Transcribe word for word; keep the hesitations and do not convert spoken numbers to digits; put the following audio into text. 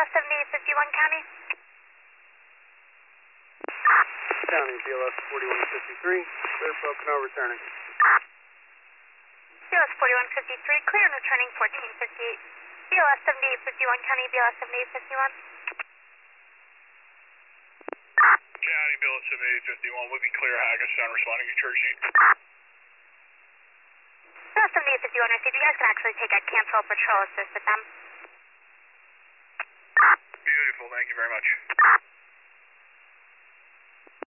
S seventy-eight fifty-one County. County, B L S forty-one fifty-three, clear Pocono, returning. B L S forty-one fifty-three, clear and returning fourteen fifty-eight. B L S seventy-eight fifty-one County, B L S seventy-eight fifty-one. County, B L S seventy-eight fifty-one, will be clear, Hackettstown, responding to church sheet. B L S seventy-eight fifty-one, I see you guys can actually take a cancel patrol assist with them. Beautiful, thank you very much.